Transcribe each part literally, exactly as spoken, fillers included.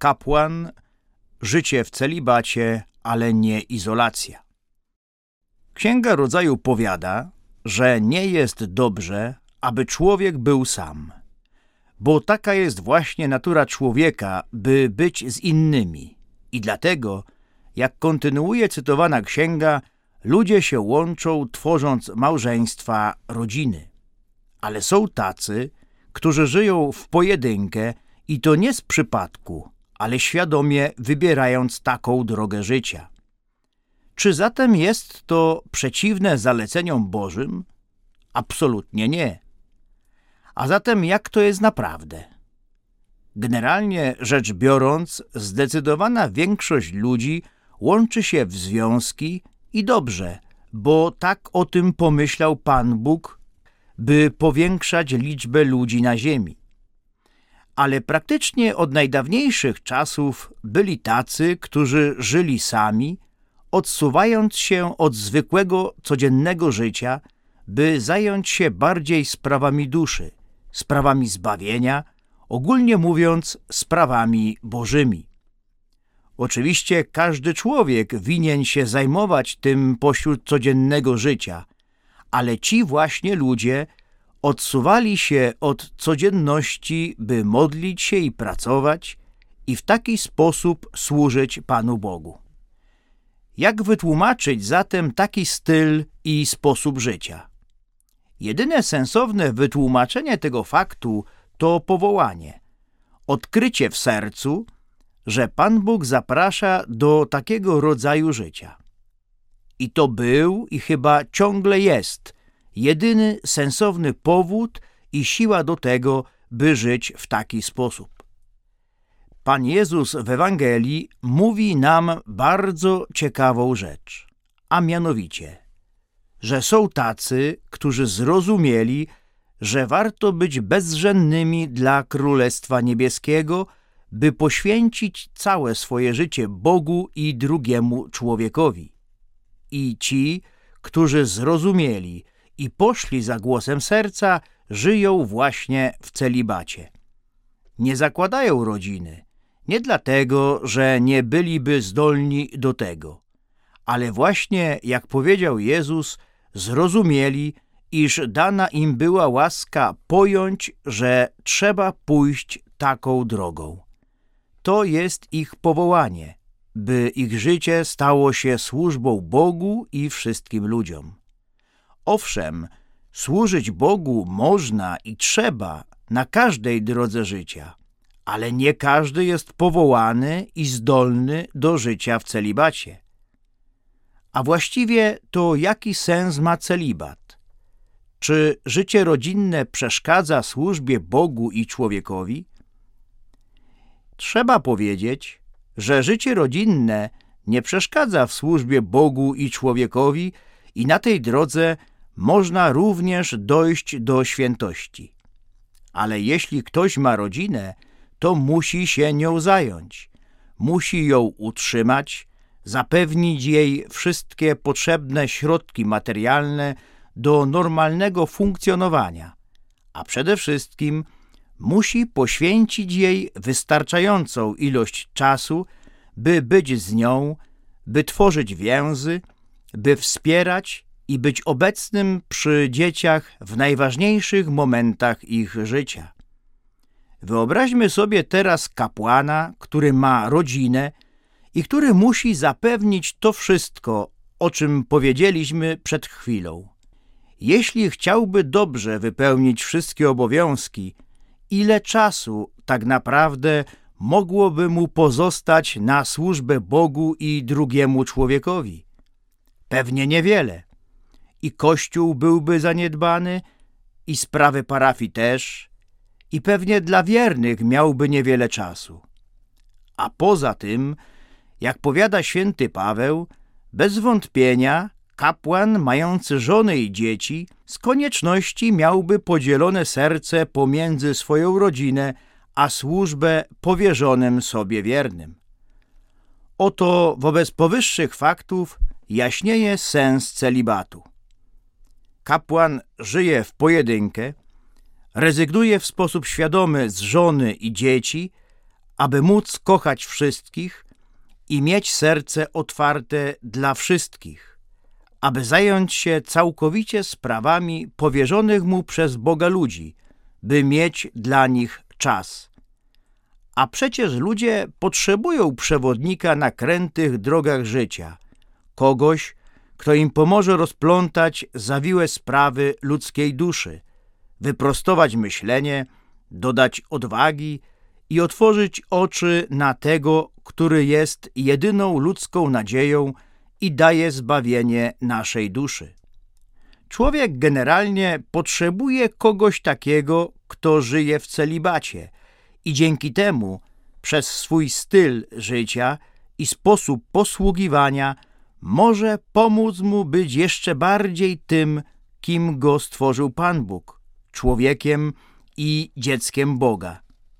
kapłan, życie w celibacie, ale nie izolacja. Księga Rodzaju powiada, że nie jest dobrze, aby człowiek był sam, bo taka jest właśnie natura człowieka, by być z innymi. I dlatego, jak kontynuuje cytowana księga, ludzie się łączą, tworząc małżeństwa, rodziny. Ale są tacy, którzy żyją w pojedynkę i to nie z przypadku, ale świadomie wybierając taką drogę życia. Czy zatem jest to przeciwne zaleceniom Bożym? Absolutnie nie. A zatem jak to jest naprawdę? Generalnie rzecz biorąc, zdecydowana większość ludzi łączy się w związki i dobrze, bo tak o tym pomyślał Pan Bóg, by powiększać liczbę ludzi na ziemi. Ale praktycznie od najdawniejszych czasów byli tacy, którzy żyli sami, odsuwając się od zwykłego, codziennego życia, by zająć się bardziej sprawami duszy, sprawami zbawienia, ogólnie mówiąc, sprawami bożymi. Oczywiście każdy człowiek winien się zajmować tym pośród codziennego życia, ale ci właśnie ludzie odsuwali się od codzienności, by modlić się i pracować i w taki sposób służyć Panu Bogu. Jak wytłumaczyć zatem taki styl i sposób życia? Jedyne sensowne wytłumaczenie tego faktu to powołanie, odkrycie w sercu, że Pan Bóg zaprasza do takiego rodzaju życia. I to był i chyba ciągle jest jedyny sensowny powód i siła do tego, by żyć w taki sposób. Pan Jezus w Ewangelii mówi nam bardzo ciekawą rzecz, a mianowicie, że są tacy, którzy zrozumieli, że warto być bezwzględnymi dla Królestwa Niebieskiego, by poświęcić całe swoje życie Bogu i drugiemu człowiekowi. I ci, którzy zrozumieli i poszli za głosem serca, żyją właśnie w celibacie. Nie zakładają rodziny, nie dlatego, że nie byliby zdolni do tego, ale właśnie, jak powiedział Jezus, zrozumieli, iż dana im była łaska pojąć, że trzeba pójść taką drogą. To jest ich powołanie, by ich życie stało się służbą Bogu i wszystkim ludziom. Owszem, służyć Bogu można i trzeba na każdej drodze życia, ale nie każdy jest powołany i zdolny do życia w celibacie. A właściwie to jaki sens ma celibat? Czy życie rodzinne przeszkadza służbie Bogu i człowiekowi? Trzeba powiedzieć, że życie rodzinne nie przeszkadza w służbie Bogu i człowiekowi i na tej drodze można również dojść do świętości. Ale jeśli ktoś ma rodzinę, to musi się nią zająć, musi ją utrzymać, zapewnić jej wszystkie potrzebne środki materialne do normalnego funkcjonowania, a przede wszystkim musi poświęcić jej wystarczającą ilość czasu, by być z nią, by tworzyć więzy, by wspierać i być obecnym przy dzieciach w najważniejszych momentach ich życia. Wyobraźmy sobie teraz kapłana, który ma rodzinę i który musi zapewnić to wszystko, o czym powiedzieliśmy przed chwilą. Jeśli chciałby dobrze wypełnić wszystkie obowiązki, ile czasu tak naprawdę mogłoby mu pozostać na służbę Bogu i drugiemu człowiekowi? Pewnie niewiele. I Kościół byłby zaniedbany, i sprawy parafii też, i pewnie dla wiernych miałby niewiele czasu. A poza tym, jak powiada święty Paweł, bez wątpienia kapłan mający żonę i dzieci z konieczności miałby podzielone serce pomiędzy swoją rodzinę a służbę powierzonym sobie wiernym. Oto wobec powyższych faktów jaśnieje sens celibatu. Kapłan żyje w pojedynkę, rezygnuje w sposób świadomy z żony i dzieci, aby móc kochać wszystkich i mieć serce otwarte dla wszystkich, aby zająć się całkowicie sprawami powierzonych mu przez Boga ludzi, by mieć dla nich czas. A przecież ludzie potrzebują przewodnika na krętych drogach życia, kogoś, kto im pomoże rozplątać zawiłe sprawy ludzkiej duszy, wyprostować myślenie, dodać odwagi i otworzyć oczy na tego, który jest jedyną ludzką nadzieją i daje zbawienie naszej duszy. Człowiek generalnie potrzebuje kogoś takiego, kto żyje w celibacie i dzięki temu przez swój styl życia i sposób posługiwania może pomóc mu być jeszcze bardziej tym, kim go stworzył Pan Bóg, człowiekiem i dzieckiem Boga.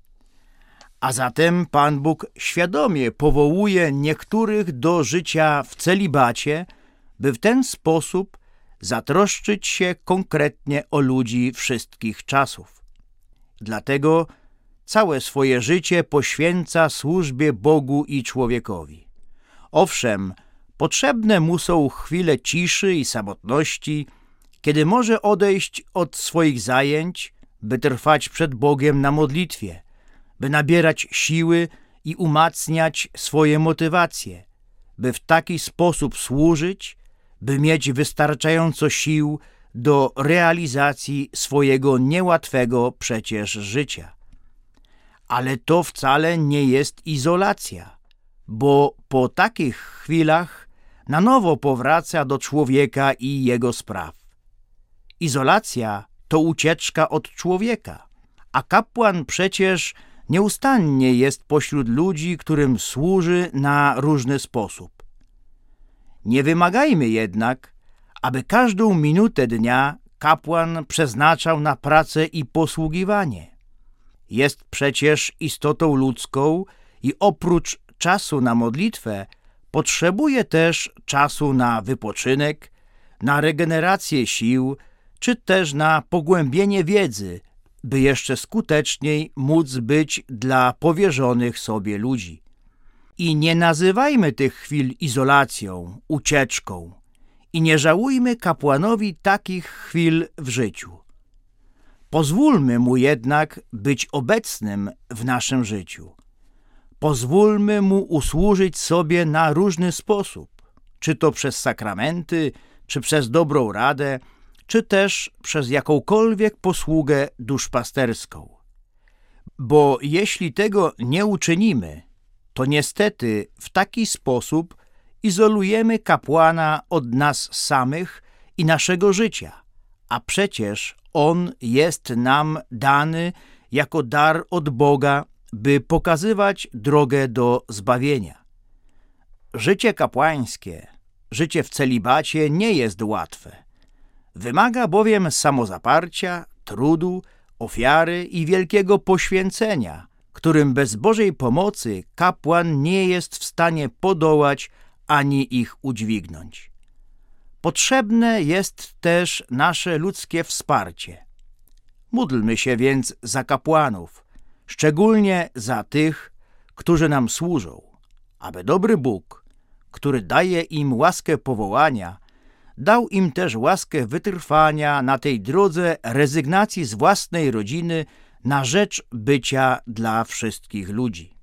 A zatem Pan Bóg świadomie powołuje niektórych do życia w celibacie, by w ten sposób zatroszczyć się konkretnie o ludzi wszystkich czasów. Dlatego całe swoje życie poświęca służbie Bogu i człowiekowi. Owszem, potrzebne mu są chwile ciszy i samotności, kiedy może odejść od swoich zajęć, by trwać przed Bogiem na modlitwie, by nabierać siły i umacniać swoje motywacje, by w taki sposób służyć, by mieć wystarczająco sił do realizacji swojego niełatwego przecież życia. Ale to wcale nie jest izolacja, bo po takich chwilach na nowo powraca do człowieka i jego spraw. Izolacja to ucieczka od człowieka, a kapłan przecież nieustannie jest pośród ludzi, którym służy na różny sposób. Nie wymagajmy jednak, aby każdą minutę dnia kapłan przeznaczał na pracę i posługiwanie. Jest przecież istotą ludzką i oprócz czasu na modlitwę potrzebuje też czasu na wypoczynek, na regenerację sił, czy też na pogłębienie wiedzy, by jeszcze skuteczniej móc być dla powierzonych sobie ludzi. I nie nazywajmy tych chwil izolacją, ucieczką i nie żałujmy kapłanowi takich chwil w życiu. Pozwólmy mu jednak być obecnym w naszym życiu. Pozwólmy mu usłużyć sobie na różny sposób, czy to przez sakramenty, czy przez dobrą radę, czy też przez jakąkolwiek posługę duszpasterską. Bo jeśli tego nie uczynimy, to niestety w taki sposób izolujemy kapłana od nas samych i naszego życia, a przecież on jest nam dany jako dar od Boga, by pokazywać drogę do zbawienia. Życie kapłańskie, życie w celibacie nie jest łatwe. Wymaga bowiem samozaparcia, trudu, ofiary i wielkiego poświęcenia, którym bez Bożej pomocy kapłan nie jest w stanie podołać ani ich udźwignąć. Potrzebne jest też nasze ludzkie wsparcie. Módlmy się więc za kapłanów, szczególnie za tych, którzy nam służą, aby dobry Bóg, który daje im łaskę powołania, dał im też łaskę wytrwania na tej drodze rezygnacji z własnej rodziny na rzecz bycia dla wszystkich ludzi.